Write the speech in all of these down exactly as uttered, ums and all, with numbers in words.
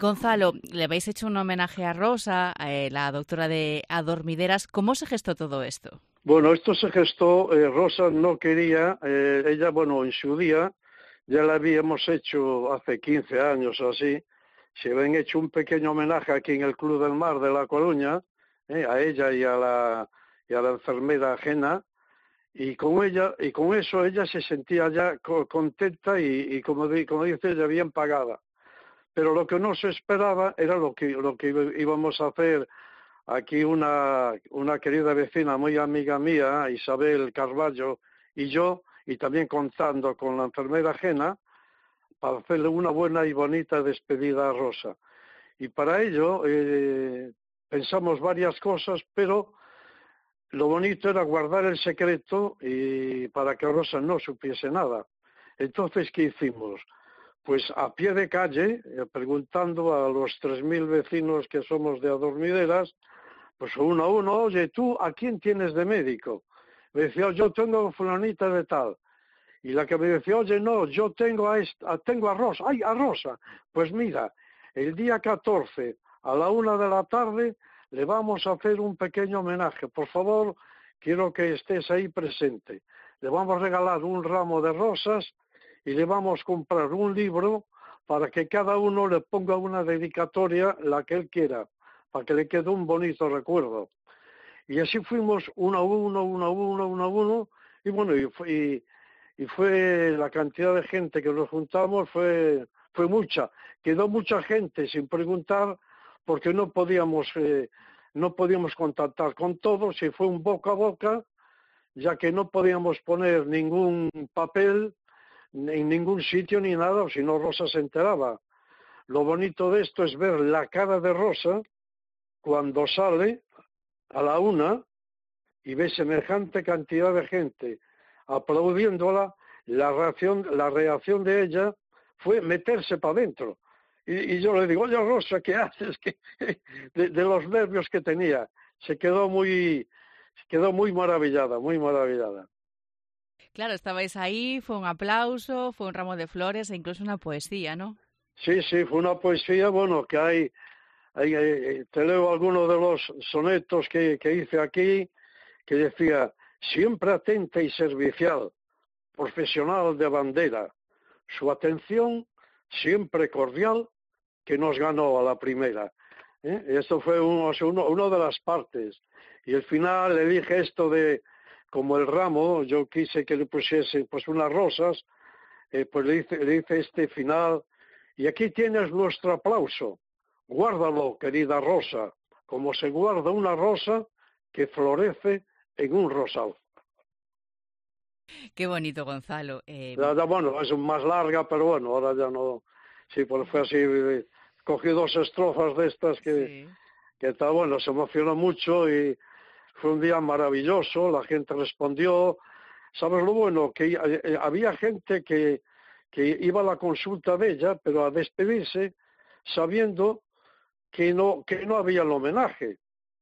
Gonzalo, le habéis hecho un homenaje a Rosa, eh, la doctora de Adormideras. ¿Cómo se gestó todo esto? Bueno, esto se gestó, eh, Rosa no quería, eh, ella, bueno, en su día, ya la habíamos hecho hace quince años o así, se habían hecho un pequeño homenaje aquí en el Club del Mar de La Coruña, eh, a ella y a la, y a la enfermera ajena, y con ella, y con eso ella se sentía ya co contenta y, y como, di, como dice ella, bien pagada. Pero lo que no se esperaba era lo que, lo que íbamos a hacer aquí una, una querida vecina, muy amiga mía, Isabel Carballo, y yo, y también contando con la enfermera ajena, para hacerle una buena y bonita despedida a Rosa. Y para ello eh, pensamos varias cosas, pero lo bonito era guardar el secreto y para que Rosa no supiese nada. Entonces, ¿qué hicimos? Pues a pie de calle, eh, preguntando a los tres mil vecinos que somos de Adormideras, pues uno a uno, oye, ¿tú a quién tienes de médico? Me decía, yo tengo a fulanita de tal. Y la que me decía, oye, no, yo tengo a, esta, tengo a Rosa. ¡Ay, a Rosa! Pues mira, el día catorce a la una de la tarde le vamos a hacer un pequeño homenaje. Por favor, quiero que estés ahí presente. Le vamos a regalar un ramo de rosas y le vamos a comprar un libro para que cada uno le ponga una dedicatoria, la que él quiera, para que le quede un bonito recuerdo. Y así fuimos uno a uno, uno a uno, uno a uno, y bueno, y, y, y fue la cantidad de gente que nos juntamos, fue, fue mucha. Quedó mucha gente sin preguntar porque no podíamos, eh, no podíamos contactar con todos y fue un boca a boca, ya que no podíamos poner ningún papel en ningún sitio ni nada, si no Rosa se enteraba. Lo bonito de esto es ver la cara de Rosa cuando sale a la una y ve semejante cantidad de gente aplaudiéndola. La reacción, la reacción de ella fue meterse para adentro. Y, y yo le digo, oye Rosa, ¿qué haces? ¿Qué? De, de los nervios que tenía. Se quedó muy, se quedó muy maravillada, muy maravillada. Claro, estabais ahí, fue un aplauso, fue un ramo de flores e incluso una poesía, ¿no? Sí, sí, fue una poesía, bueno, que hay, hay, hay te leo algunos de los sonetos que, que hice aquí, que decía, siempre atenta y servicial, profesional de bandera, su atención siempre cordial, que nos ganó a la primera. ¿Eh? Esto fue uno, uno, uno de las partes. Y al final le dije esto de, como el ramo, yo quise que le pusiese pues unas rosas, eh, pues le hice, le hice este final, y aquí tienes nuestro aplauso. Guárdalo, querida Rosa, como se guarda una rosa que florece en un rosal. Qué bonito, Gonzalo. Eh... Ya, ya, bueno, es más larga, pero bueno, ahora ya no. Sí, pues fue así, cogí dos estrofas de estas que, sí. que está bueno, se emocionó mucho y fue un día maravilloso, la gente respondió. ¿Sabes lo bueno? Que eh, había gente que, que iba a la consulta de ella, pero a despedirse, sabiendo que no, que no había el homenaje.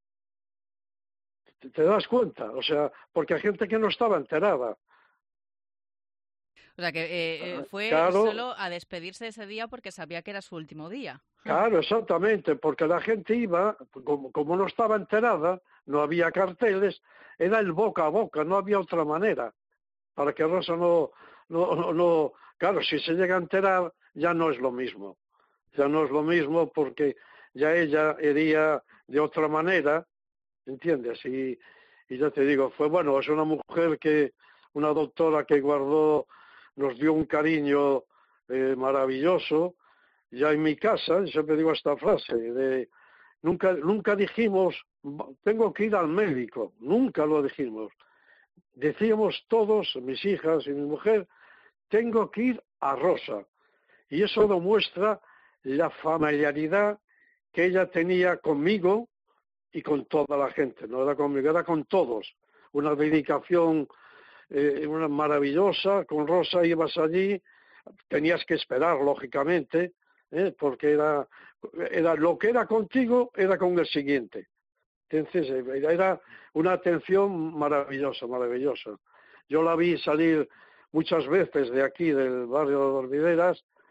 ¿Te, te das cuenta? O sea, porque hay gente que no estaba enterada. O sea, que eh, fue Claro, solo a despedirse ese día porque sabía que era su último día. Claro, exactamente, porque la gente iba, como, como no estaba enterada, no había carteles, era el boca a boca, no había otra manera, para que Rosa no, no, no, no, claro, si se llega a enterar ya no es lo mismo, ya no es lo mismo porque ya ella iría de otra manera, ¿entiendes? Y, y ya te digo, fue bueno, es una mujer que, una doctora que guardó, nos dio un cariño eh, maravilloso. Ya en mi casa, siempre digo esta frase, de nunca, nunca dijimos, tengo que ir al médico, nunca lo dijimos. Decíamos todos, mis hijas y mi mujer, tengo que ir a Rosa. Y eso demuestra la familiaridad que ella tenía conmigo y con toda la gente, no era conmigo, era con todos. Una dedicación eh, una maravillosa, con Rosa ibas allí, tenías que esperar, lógicamente, ¿eh? Porque era, era lo que era contigo, era con el siguiente. Entonces, era una atención maravillosa, maravillosa. Yo la vi salir muchas veces de aquí, del barrio de Dormideras,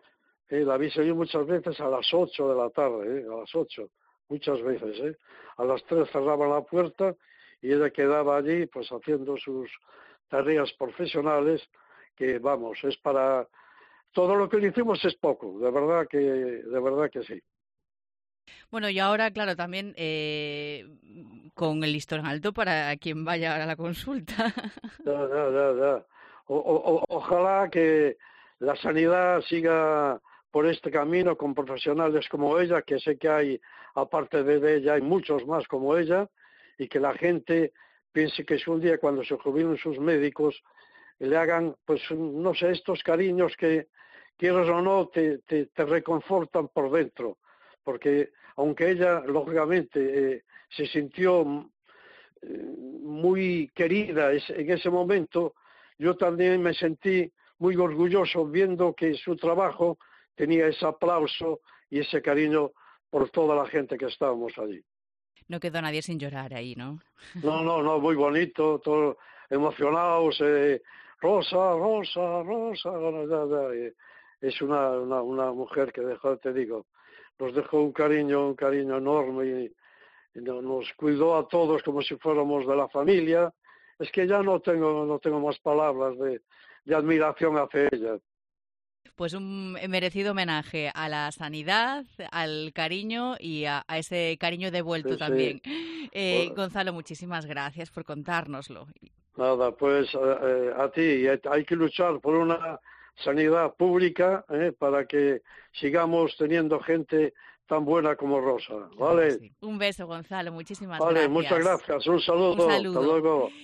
Eh, la vi salir muchas veces a las ocho de la tarde, eh, a las ocho, muchas veces. Eh. A las tres cerraban la puerta y ella quedaba allí pues haciendo sus tareas profesionales, que vamos, es para... Todo lo que le hicimos es poco, de verdad que, de verdad que sí. Bueno, y ahora, claro, también eh, con el listón alto para quien vaya a la consulta. Ya, ya, ya, ya. O, o, ojalá que la sanidad siga por este camino con profesionales como ella, que sé que hay, aparte de ella, hay muchos más como ella, y que la gente piense que es un día cuando se jubilen sus médicos, le hagan, pues, no sé, estos cariños que, quieras o no, te, te, te reconfortan por dentro, porque aunque ella, lógicamente, eh, se sintió muy querida en ese momento, yo también me sentí muy orgulloso viendo que su trabajo tenía ese aplauso y ese cariño por toda la gente que estábamos allí. No quedó nadie sin llorar ahí, ¿no? No, no, no, muy bonito, todos emocionados, eh, Rosa, Rosa, Rosa, eh, es una, una, una mujer que dejó, te digo, nos dejó un cariño, un cariño enorme y, nos cuidó a todos como si fuéramos de la familia. Es que ya no tengo, no tengo más palabras de, de admiración hacia ella. Pues un merecido homenaje a la sanidad, al cariño y a, a ese cariño devuelto Sí, también. sí. Eh, Gonzalo, muchísimas gracias por contárnoslo. Nada, pues eh, a ti, hay que luchar por una sanidad pública eh, para que sigamos teniendo gente tan buena como Rosa, Claro que ¿vale? sí. Un beso, Gonzalo, muchísimas Vale, muchas gracias. gracias, un Un saludo, hasta saludo. luego.